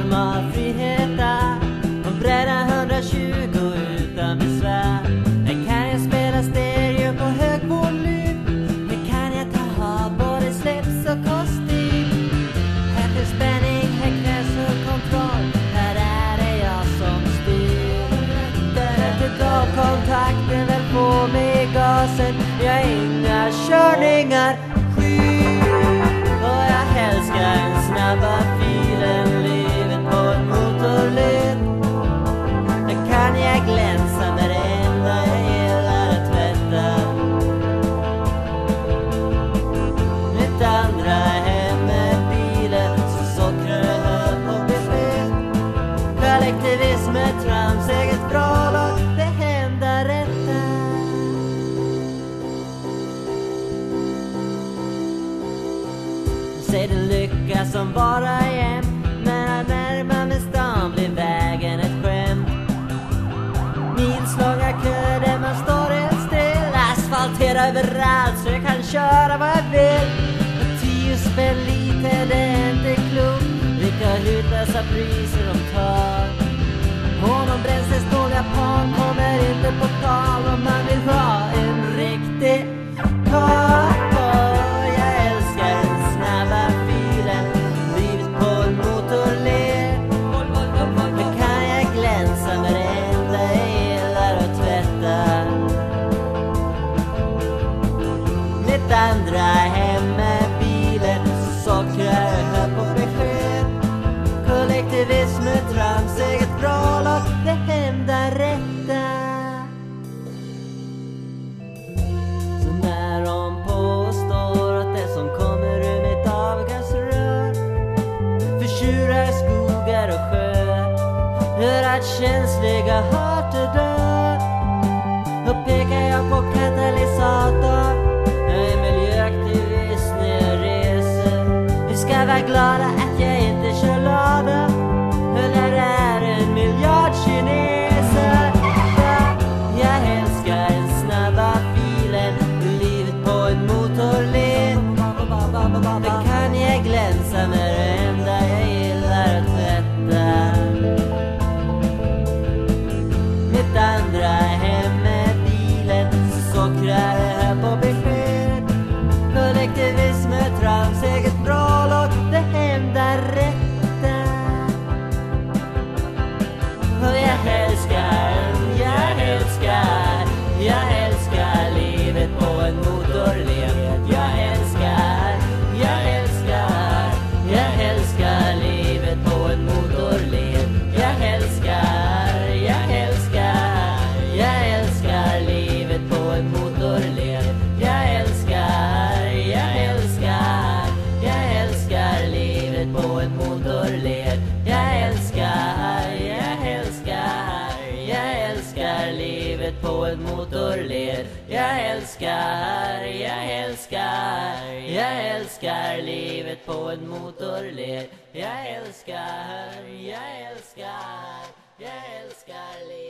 normal frihet och bränna 120 utan besvär. Men kan jag spela stereo på hög volym? Men kan jag ta av både slips och kostym? Här finns spänning, här krävs och kontroll. Här är det jag som styr. Därefter drar kontakten väl på med gasen. Jag har inga körningar skyr. Och jag älskar den snabba filen, livet på en motorled. Där kan jag glänsa med det enda jag gillar att tvätta. Mitt andra hem med bilen, så sockrar det här på besked. Kollektivism är trams, eget bra lag, det enda rätta. Säg den lycka som bara är hem, men att närma mig stan blir vägen ett skämt. Milslånga köer där man står helt still, asfaltera överallt så jag kan köra vad jag vill. Och 10 spänn lite, det är inte klokt vilka hutlösa priser de tar. Och någon bränslesnål japan kommer inte på tal om man vill ha en riktig kar. Andra hem med bilen, så sockrar jag här på besked. Kollektivism är trams, eget bra lag, det enda rätta. Så när de påstår att det som kommer ur mitt avgasrör förtjurar skogar och sjöar, gör att känsliga arter dör, då pekar jag på katalysator. Miljöaktivist när jag reser. Vi ska vara glada att jag inte kör lada. För där är 1 miljard kineser. Jag älskar den snabba filen, livet på en motorled. Där kan jag glänsa med det enda jag gillar att tvätta. Mitt andra hem med bilen, så sockrar det här på besked. Kollektivism är trams, eget bra lag, det enda rätta. Och jag älskar livet på en motorled. Jag älskar livet på en motorled. Jag älskar livet på en motorled. Jag älskar livet på en motorled. Jag älskar livet på en motorled. Jag älskar livet på en motorled. Jag älskar livet.